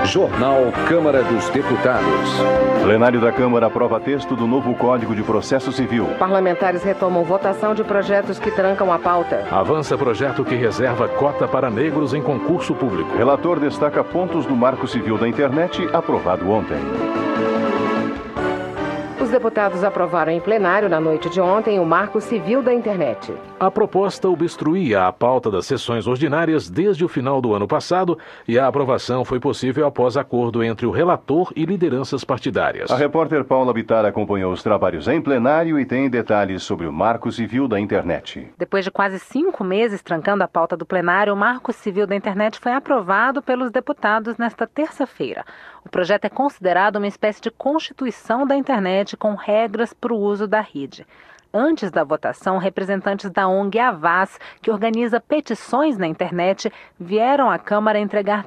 Jornal Câmara dos Deputados. Plenário da Câmara aprova texto do novo Código de Processo Civil. Parlamentares retomam votação de projetos que trancam a pauta. Avança projeto que reserva cota para negros em concurso público. Relator destaca pontos do Marco Civil da Internet, aprovado ontem. Os deputados aprovaram em plenário, na noite de ontem, o Marco Civil da Internet. A proposta obstruía a pauta das sessões ordinárias desde o final do ano passado e a aprovação foi possível após acordo entre o relator e lideranças partidárias. A repórter Paula Bittar acompanhou os trabalhos em plenário e tem detalhes sobre o Marco Civil da Internet. Depois de quase 5 meses trancando a pauta do plenário, o Marco Civil da Internet foi aprovado pelos deputados nesta terça-feira. O projeto é considerado uma espécie de constituição da internet com regras para o uso da rede. Antes da votação, representantes da ONG Avaz, que organiza petições na internet, vieram à Câmara entregar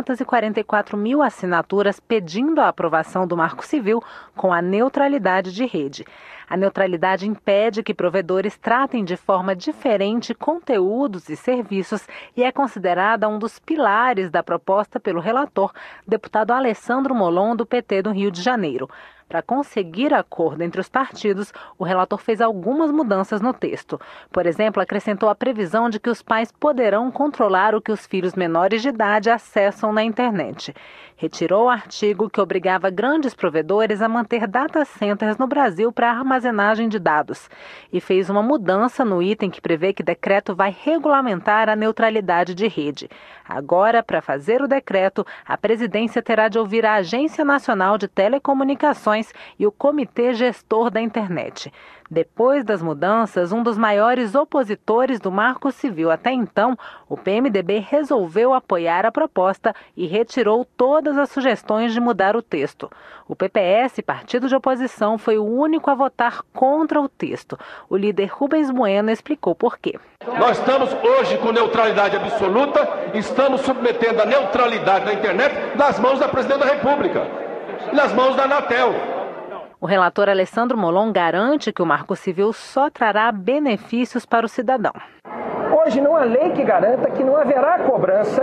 344 mil assinaturas pedindo a aprovação do Marco Civil com a neutralidade de rede. A neutralidade impede que provedores tratem de forma diferente conteúdos e serviços e é considerada um dos pilares da proposta pelo relator, deputado Alessandro Molon, do PT do Rio de Janeiro. Para conseguir acordo entre os partidos, o relator fez algumas mudanças no texto. Por exemplo, acrescentou a previsão de que os pais poderão controlar o que os filhos menores de idade acessam na internet. Retirou o artigo que obrigava grandes provedores a manter data centers no Brasil para armazenagem de dados. E fez uma mudança no item que prevê que decreto vai regulamentar a neutralidade de rede. Agora, para fazer o decreto, a presidência terá de ouvir a Agência Nacional de Telecomunicações e o Comitê Gestor da Internet. Depois das mudanças, um dos maiores opositores do Marco Civil até então, o PMDB, resolveu apoiar a proposta e retirou todas as sugestões de mudar o texto. O PPS, partido de oposição, foi o único a votar contra o texto. O líder Rubens Bueno explicou por quê. Nós estamos hoje com neutralidade absoluta, estamos submetendo a neutralidade da internet nas mãos da Presidente da República, nas mãos da Anatel. O relator Alessandro Molon garante que o Marco Civil só trará benefícios para o cidadão. Hoje não há lei que garanta que não haverá cobrança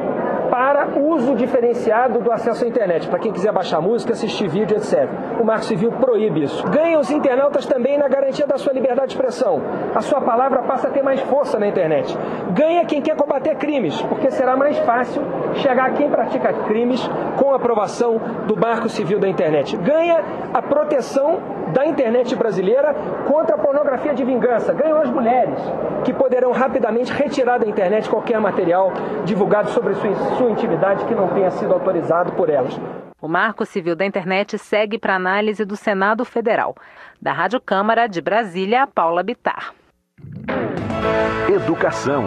para uso diferenciado do acesso à internet, para quem quiser baixar música, assistir vídeo, etc. O Marco Civil proíbe isso. Ganham os internautas também na garantia da sua liberdade de expressão. A sua palavra passa a ter mais força na internet. Ganha quem quer combater crimes, porque será mais fácil chegar a quem pratica crimes com a aprovação do Marco Civil da internet. Ganha a proteção da internet brasileira contra a pornografia de vingança. Ganham as mulheres, que poderão rapidamente retirar da internet qualquer material divulgado sobre sua intimidade que não tenha sido autorizado por elas. O Marco Civil da Internet segue para análise do Senado Federal. Da Rádio Câmara de Brasília, Paula Bittar. Educação.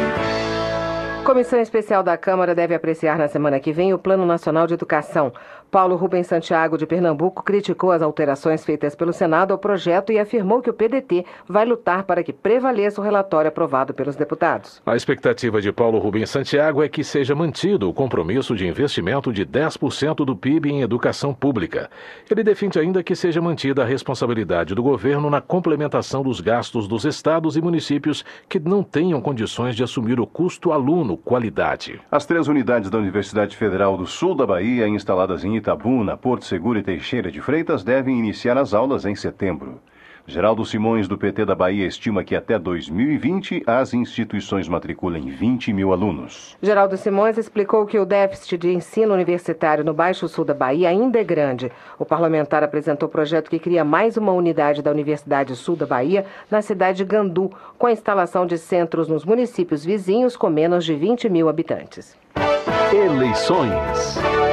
Comissão Especial da Câmara deve apreciar na semana que vem o Plano Nacional de Educação. Paulo Rubens Santiago, de Pernambuco, criticou as alterações feitas pelo Senado ao projeto e afirmou que o PDT vai lutar para que prevaleça o relatório aprovado pelos deputados. A expectativa de Paulo Rubens Santiago é que seja mantido o compromisso de investimento de 10% do PIB em educação pública. Ele defende ainda que seja mantida a responsabilidade do governo na complementação dos gastos dos estados e municípios que não tenham condições de assumir o custo aluno-qualidade. As 3 unidades da Universidade Federal do Sul da Bahia, instaladas em Itabuna, Porto Seguro e Teixeira de Freitas, devem iniciar as aulas em setembro. Geraldo Simões, do PT da Bahia, estima que até 2020 as instituições matriculem 20 mil alunos. Geraldo Simões explicou que o déficit de ensino universitário no Baixo Sul da Bahia ainda é grande. O parlamentar apresentou projeto que cria mais uma unidade da Universidade Sul da Bahia na cidade de Gandu, com a instalação de centros nos municípios vizinhos com menos de 20 mil habitantes. Eleições.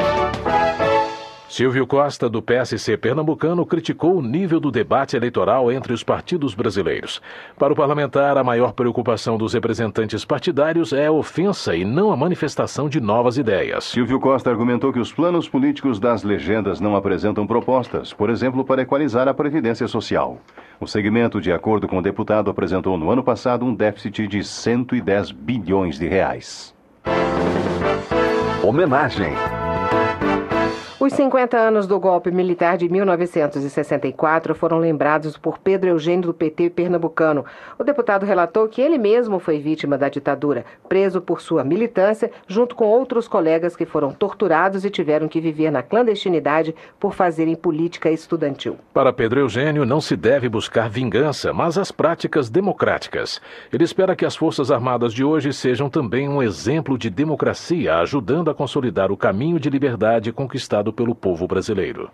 Silvio Costa, do PSC pernambucano, criticou o nível do debate eleitoral entre os partidos brasileiros. Para o parlamentar, a maior preocupação dos representantes partidários é a ofensa e não a manifestação de novas ideias. Silvio Costa argumentou que os planos políticos das legendas não apresentam propostas, por exemplo, para equalizar a Previdência Social. O segmento, de acordo com o deputado, apresentou no ano passado um déficit de 110 bilhões de reais. Homenagem. O Os 50 anos do golpe militar de 1964 foram lembrados por Pedro Eugênio do PT pernambucano. O deputado relatou que ele mesmo foi vítima da ditadura, preso por sua militância, junto com outros colegas que foram torturados e tiveram que viver na clandestinidade por fazerem política estudantil. Para Pedro Eugênio, não se deve buscar vingança, mas as práticas democráticas. Ele espera que as Forças Armadas de hoje sejam também um exemplo de democracia, ajudando a consolidar o caminho de liberdade conquistado pelo povo brasileiro.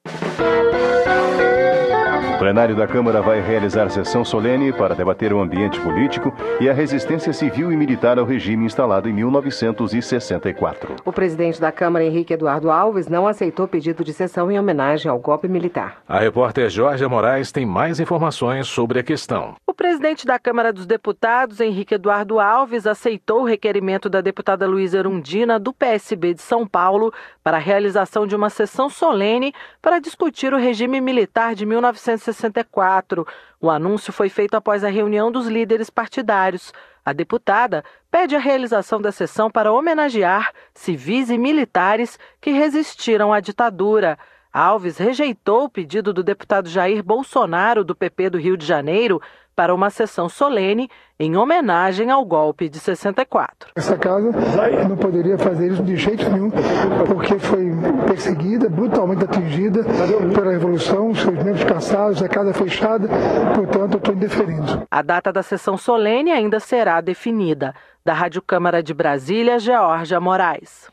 O plenário da Câmara vai realizar sessão solene para debater o ambiente político e a resistência civil e militar ao regime instalado em 1964. O presidente da Câmara, Henrique Eduardo Alves, não aceitou pedido de sessão em homenagem ao golpe militar. A repórter Jorge Moraes tem mais informações sobre a questão. O presidente da Câmara dos Deputados, Henrique Eduardo Alves, aceitou o requerimento da deputada Luísa Erundina, do PSB de São Paulo, para a realização de uma sessão solene para discutir o regime militar de 1964. O anúncio foi feito após a reunião dos líderes partidários. A deputada pede a realização da sessão para homenagear civis e militares que resistiram à ditadura. Alves rejeitou o pedido do deputado Jair Bolsonaro, do PP do Rio de Janeiro, para uma sessão solene em homenagem ao golpe de 64. Essa casa não poderia fazer isso de jeito nenhum, porque foi perseguida, brutalmente atingida pela Revolução, seus membros caçados, a casa fechada, portanto eu estou indeferindo. A data da sessão solene ainda será definida. Da Rádio Câmara de Brasília, Georgia Moraes.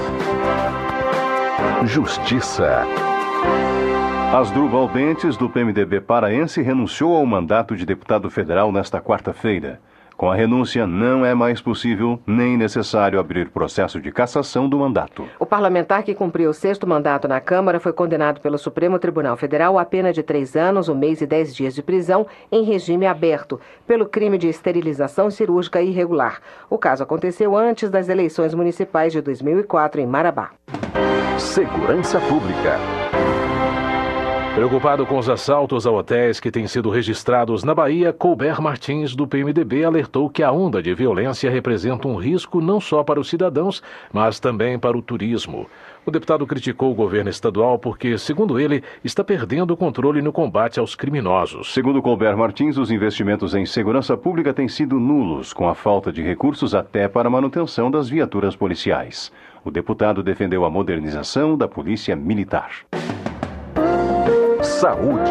Justiça. Asdrubal Bentes, do PMDB paraense, renunciou ao mandato de deputado federal nesta quarta-feira. Com a renúncia, não é mais possível nem necessário abrir processo de cassação do mandato. O parlamentar que cumpriu o 6º mandato na Câmara foi condenado pelo Supremo Tribunal Federal a pena de 3 anos, 1 mês e 10 dias de prisão em regime aberto, pelo crime de esterilização cirúrgica irregular. O caso aconteceu antes das eleições municipais de 2004 em Marabá. Segurança Pública. Preocupado com os assaltos a hotéis que têm sido registrados na Bahia, Colbert Martins, do PMDB, alertou que a onda de violência representa um risco não só para os cidadãos, mas também para o turismo. O deputado criticou o governo estadual porque, segundo ele, está perdendo o controle no combate aos criminosos. Segundo Colbert Martins, os investimentos em segurança pública têm sido nulos, com a falta de recursos até para a manutenção das viaturas policiais. O deputado defendeu a modernização da Polícia Militar. Saúde.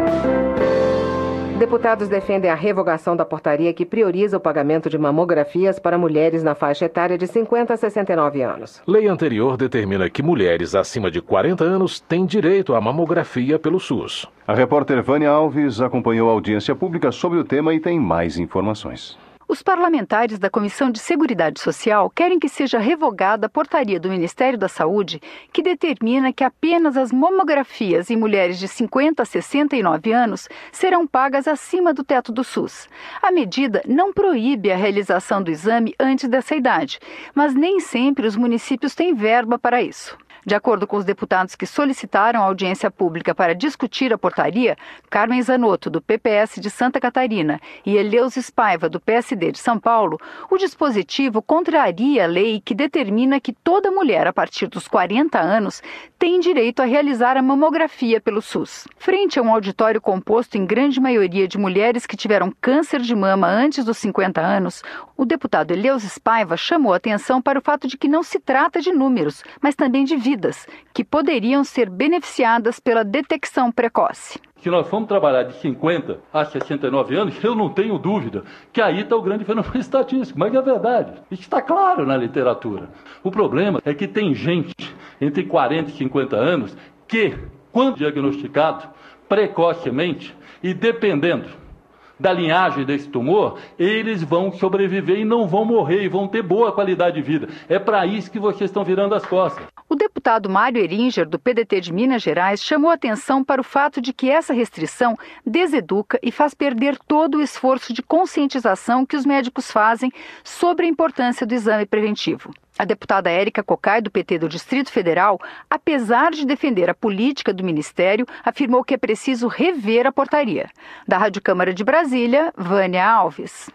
Deputados defendem a revogação da portaria que prioriza o pagamento de mamografias para mulheres na faixa etária de 50 a 69 anos. Lei anterior determina que mulheres acima de 40 anos têm direito à mamografia pelo SUS. A repórter Vânia Alves acompanhou a audiência pública sobre o tema e tem mais informações. Os parlamentares da Comissão de Seguridade Social querem que seja revogada a portaria do Ministério da Saúde que determina que apenas as mamografias em mulheres de 50 a 69 anos serão pagas acima do teto do SUS. A medida não proíbe a realização do exame antes dessa idade, mas nem sempre os municípios têm verba para isso. De acordo com os deputados que solicitaram a audiência pública para discutir a portaria, Carmen Zanotto, do PPS de Santa Catarina, e Eleusis Paiva, do PSD de São Paulo, o dispositivo contraria a lei que determina que toda mulher a partir dos 40 anos tem direito a realizar a mamografia pelo SUS. Frente a um auditório composto em grande maioria de mulheres que tiveram câncer de mama antes dos 50 anos, o deputado Eleusis Paiva chamou a atenção para o fato de que não se trata de números, mas também de vidas, que poderiam ser beneficiadas pela detecção precoce. Se nós formos trabalhar de 50 a 69 anos, eu não tenho dúvida que aí está o grande fenômeno estatístico, mas é verdade. Isso está claro na literatura. O problema é que tem gente entre 40 e 50 anos que, quando diagnosticado precocemente e dependendo da linhagem desse tumor, eles vão sobreviver e não vão morrer e vão ter boa qualidade de vida. É para isso que vocês estão virando as costas. O deputado Mário Eringer, do PDT de Minas Gerais, chamou atenção para o fato de que essa restrição deseduca e faz perder todo o esforço de conscientização que os médicos fazem sobre a importância do exame preventivo. A deputada Érica Cocai, do PT do Distrito Federal, apesar de defender a política do Ministério, afirmou que é preciso rever a portaria. Da Rádio Câmara de Brasília, Vânia Alves.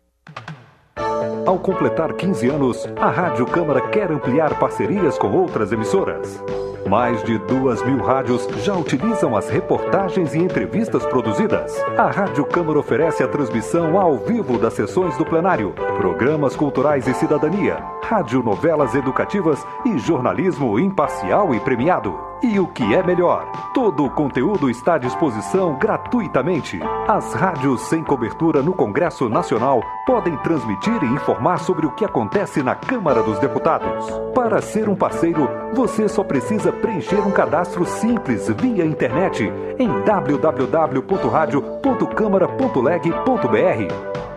Ao completar 15 anos, a Rádio Câmara quer ampliar parcerias com outras emissoras. Mais de 2.000 rádios já utilizam as reportagens e entrevistas produzidas. A Rádio Câmara oferece a transmissão ao vivo das sessões do plenário, programas culturais e cidadania, radionovelas educativas e jornalismo imparcial e premiado. E o que é melhor, todo o conteúdo está à disposição gratuitamente. As rádios sem cobertura no Congresso Nacional podem transmitir e informar sobre o que acontece na Câmara dos Deputados. Para ser um parceiro, você só precisa preencher um cadastro simples via internet em www.radio.câmara.leg.br.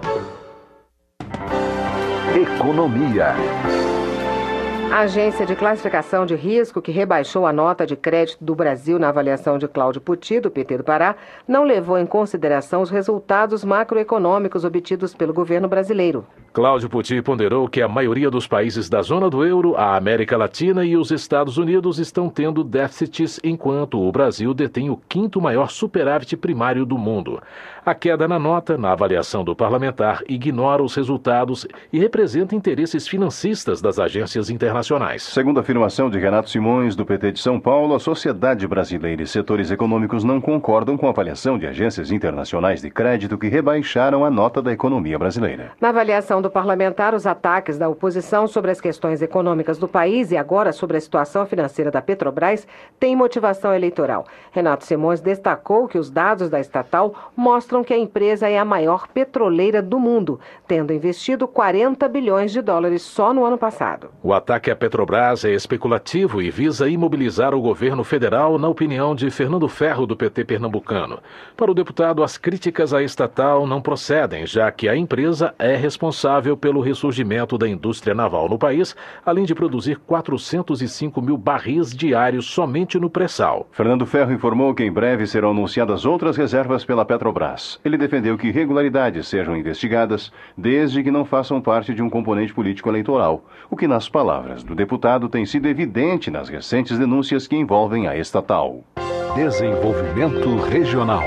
Economia. A agência de classificação de risco, que rebaixou a nota de crédito do Brasil na avaliação de Cláudio Puti, do PT do Pará, não levou em consideração os resultados macroeconômicos obtidos pelo governo brasileiro. Cláudio Puti ponderou que a maioria dos países da zona do euro, a América Latina e os Estados Unidos estão tendo déficits, enquanto o Brasil detém o 5º maior superávit primário do mundo. A queda na nota, na avaliação do parlamentar, ignora os resultados e representa interesses financistas das agências internacionais. Segundo a afirmação de Renato Simões, do PT de São Paulo, a sociedade brasileira e setores econômicos não concordam com a avaliação de agências internacionais de crédito que rebaixaram a nota da economia brasileira. Na avaliação do parlamentar, os ataques da oposição sobre as questões econômicas do país e agora sobre a situação financeira da Petrobras têm motivação eleitoral. Renato Simões destacou que os dados da estatal mostram que a empresa é a maior petroleira do mundo, tendo investido 40 bilhões de dólares só no ano passado. O ataque à Petrobras é especulativo e visa imobilizar o governo federal, na opinião de Fernando Ferro, do PT pernambucano. Para o deputado, as críticas à estatal não procedem, já que a empresa é responsável pelo ressurgimento da indústria naval no país, além de produzir 405 mil barris diários somente no pré-sal. Fernando Ferro informou que em breve serão anunciadas outras reservas pela Petrobras. Ele defendeu que irregularidades sejam investigadas, desde que não façam parte de um componente político eleitoral, o que, nas palavras do deputado, tem sido evidente nas recentes denúncias que envolvem a estatal. Desenvolvimento regional.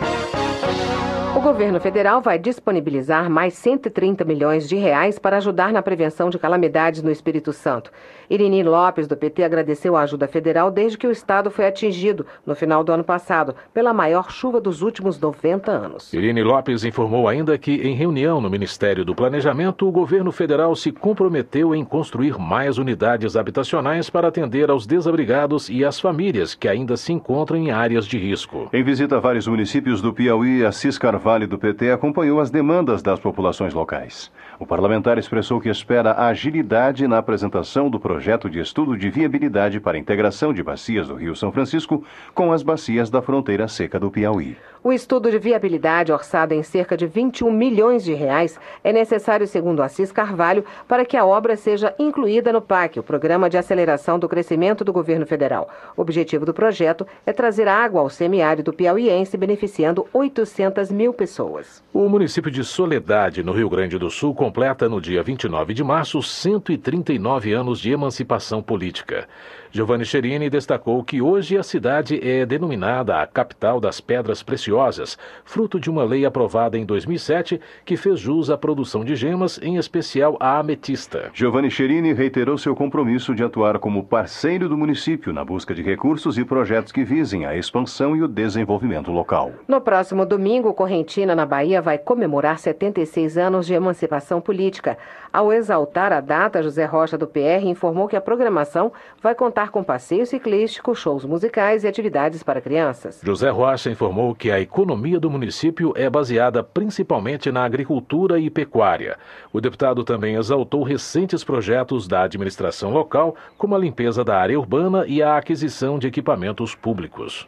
O governo federal vai disponibilizar mais 130 milhões de reais para ajudar na prevenção de calamidades no Espírito Santo. Irini Lopes, do PT, agradeceu a ajuda federal desde que o estado foi atingido, no final do ano passado, pela maior chuva dos últimos 90 anos. Irini Lopes informou ainda que, em reunião no Ministério do Planejamento, o governo federal se comprometeu em construir mais unidades habitacionais para atender aos desabrigados e às famílias que ainda se encontram em áreas de risco. Em visita a vários municípios do Piauí, Assis Carvalho, do PT, acompanhou as demandas das populações locais. O parlamentar expressou que espera agilidade na apresentação do projeto de estudo de viabilidade para a integração de bacias do Rio São Francisco com as bacias da fronteira seca do Piauí. O estudo de viabilidade, orçado em cerca de 21 milhões de reais, é necessário, segundo Assis Carvalho, para que a obra seja incluída no PAC, o Programa de Aceleração do Crescimento do Governo Federal. O objetivo do projeto é trazer água ao semiárido piauiense, beneficiando 800 mil pessoas. O município de Soledade, no Rio Grande do Sul, completa no dia 29 de março 139 anos de emancipação política. Giovanni Cherini destacou que hoje a cidade é denominada a capital das pedras preciosas, fruto de uma lei aprovada em 2007 que fez jus à produção de gemas, em especial a ametista. Giovanni Cherini reiterou seu compromisso de atuar como parceiro do município na busca de recursos e projetos que visem a expansão e o desenvolvimento local. No próximo domingo, Correntina, na Bahia, vai comemorar 76 anos de emancipação política. Ao exaltar a data, José Rocha, do PR, informou que a programação vai contar com passeio ciclístico, shows musicais e atividades para crianças. José Rocha informou que a economia do município é baseada principalmente na agricultura e pecuária. O deputado também exaltou recentes projetos da administração local, como a limpeza da área urbana e a aquisição de equipamentos públicos.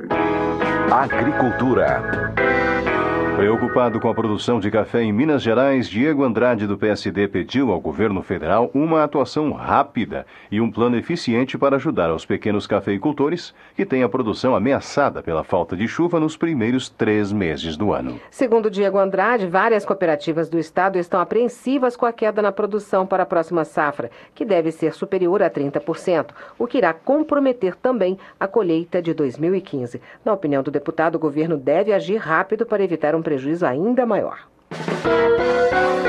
Agricultura. Preocupado com a produção de café em Minas Gerais, Diego Andrade, do PSD, pediu ao governo federal uma atuação rápida e um plano eficiente para ajudar aos pequenos cafeicultores que têm a produção ameaçada pela falta de chuva nos primeiros 3 meses do ano. Segundo Diego Andrade, várias cooperativas do estado estão apreensivas com a queda na produção para a próxima safra, que deve ser superior a 30%, o que irá comprometer também a colheita de 2015. Na opinião do deputado, o governo deve agir rápido para evitar um prejuízo ainda maior.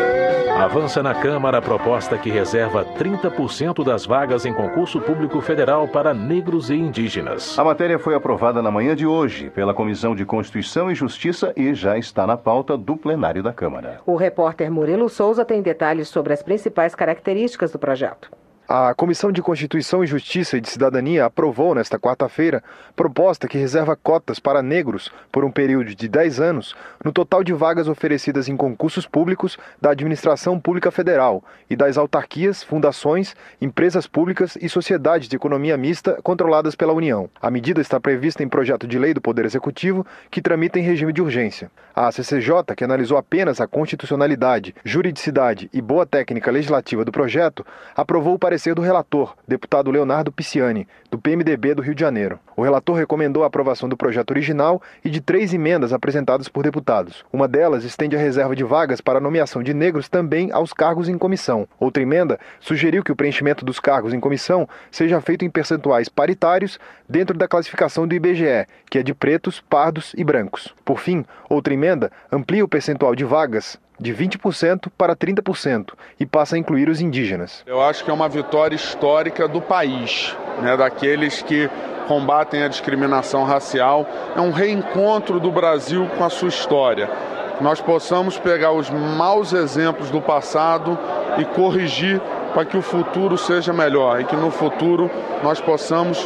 Avança na Câmara a proposta que reserva 30% das vagas em concurso público federal para negros e indígenas. A matéria foi aprovada na manhã de hoje pela Comissão de Constituição e Justiça e já está na pauta do plenário da Câmara. O repórter Murilo Souza tem detalhes sobre as principais características do projeto. A Comissão de Constituição e Justiça e de Cidadania aprovou nesta quarta-feira proposta que reserva cotas para negros por um período de 10 anos no total de vagas oferecidas em concursos públicos da Administração Pública Federal e das autarquias, fundações, empresas públicas e sociedades de economia mista controladas pela União. A medida está prevista em projeto de lei do Poder Executivo que tramita em regime de urgência. A CCJ, que analisou apenas a constitucionalidade, juridicidade e boa técnica legislativa do projeto, aprovou o parecer do relator, deputado Leonardo Pisciani, do PMDB do Rio de Janeiro. O relator recomendou a aprovação do projeto original e de 3 emendas apresentadas por deputados. Uma delas estende a reserva de vagas para a nomeação de negros também aos cargos em comissão. Outra emenda sugeriu que o preenchimento dos cargos em comissão seja feito em percentuais paritários dentro da classificação do IBGE, que é de pretos, pardos e brancos. Por fim, outra emenda amplia o percentual de vagas de 20% para 30% e passa a incluir os indígenas. Eu acho que é uma vitória histórica do país, daqueles que combatem a discriminação racial. É um reencontro do Brasil com a sua história. Que nós possamos pegar os maus exemplos do passado e corrigir para que o futuro seja melhor e que no futuro nós possamos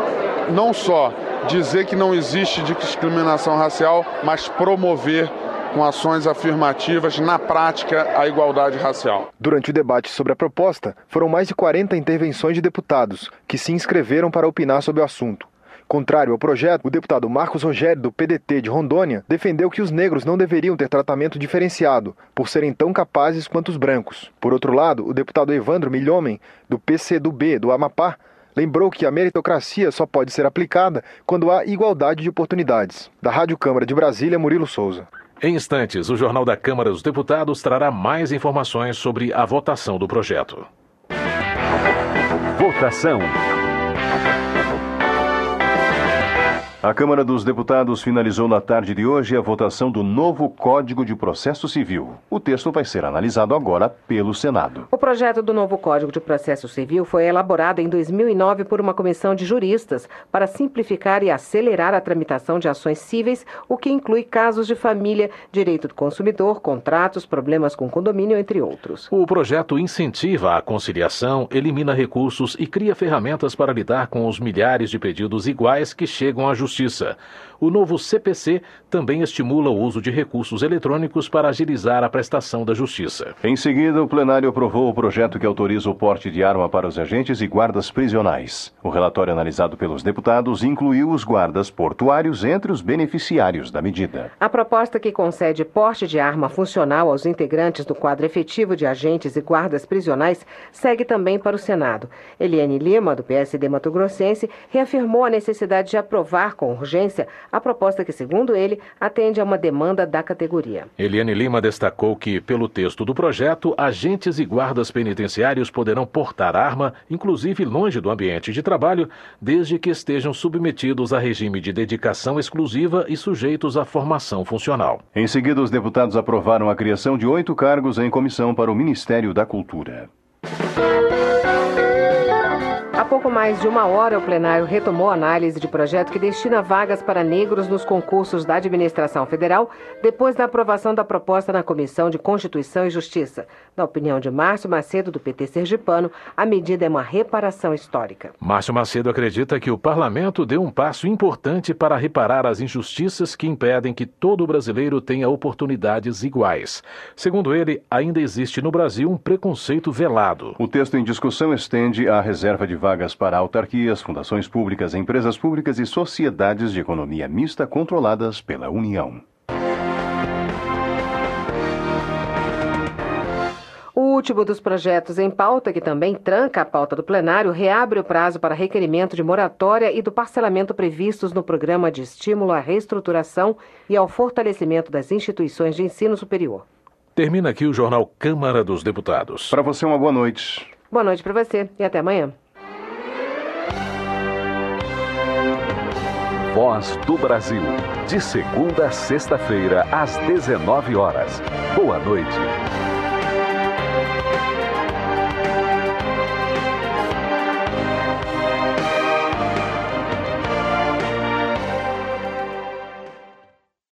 não só dizer que não existe discriminação racial, mas promover com ações afirmativas, na prática, a igualdade racial. Durante o debate sobre a proposta, foram mais de 40 intervenções de deputados que se inscreveram para opinar sobre o assunto. Contrário ao projeto, o deputado Marcos Rogério, do PDT de Rondônia, defendeu que os negros não deveriam ter tratamento diferenciado, por serem tão capazes quanto os brancos. Por outro lado, o deputado Evandro Milhomem, do PCdoB do Amapá, lembrou que a meritocracia só pode ser aplicada quando há igualdade de oportunidades. Da Rádio Câmara de Brasília, Murilo Souza. Em instantes, o Jornal da Câmara dos Deputados trará mais informações sobre a votação do projeto. Votação. A Câmara dos Deputados finalizou na tarde de hoje a votação do novo Código de Processo Civil. O texto vai ser analisado agora pelo Senado. O projeto do novo Código de Processo Civil foi elaborado em 2009 por uma comissão de juristas para simplificar e acelerar a tramitação de ações cíveis, o que inclui casos de família, direito do consumidor, contratos, problemas com condomínio, entre outros. O projeto incentiva a conciliação, elimina recursos e cria ferramentas para lidar com os milhares de pedidos iguais que chegam à Justiça. O novo CPC também estimula o uso de recursos eletrônicos para agilizar a prestação da justiça. Em seguida, o plenário aprovou o projeto que autoriza o porte de arma para os agentes e guardas prisionais. O relatório analisado pelos deputados incluiu os guardas portuários entre os beneficiários da medida. A proposta que concede porte de arma funcional aos integrantes do quadro efetivo de agentes e guardas prisionais segue também para o Senado. Eliane Lima, do PSD Mato Grossense, reafirmou a necessidade de aprovar com urgência a proposta que, segundo ele, atende a uma demanda da categoria. Eliane Lima destacou que, pelo texto do projeto, agentes e guardas penitenciários poderão portar arma, inclusive longe do ambiente de trabalho, desde que estejam submetidos a regime de dedicação exclusiva e sujeitos à formação funcional. Em seguida, os deputados aprovaram a criação de 8 cargos em comissão para o Ministério da Cultura. Há pouco mais de 1 hora, o plenário retomou a análise de projeto que destina vagas para negros nos concursos da Administração Federal, depois da aprovação da proposta na Comissão de Constituição e Justiça. Na opinião de Márcio Macedo, do PT sergipano, a medida é uma reparação histórica. Márcio Macedo acredita que o parlamento deu um passo importante para reparar as injustiças que impedem que todo brasileiro tenha oportunidades iguais. Segundo ele, ainda existe no Brasil um preconceito velado. O texto em discussão estende a reserva de vagas para autarquias, fundações públicas, empresas públicas e sociedades de economia mista controladas pela União. O último dos projetos em pauta, que também tranca a pauta do plenário, reabre o prazo para requerimento de moratória e do parcelamento previstos no Programa de Estímulo à Reestruturação e ao Fortalecimento das Instituições de Ensino Superior. Termina aqui o Jornal Câmara dos Deputados. Para você, uma boa noite. Boa noite para você e até amanhã. Voz do Brasil, de segunda a sexta-feira, às 19 horas. Boa noite.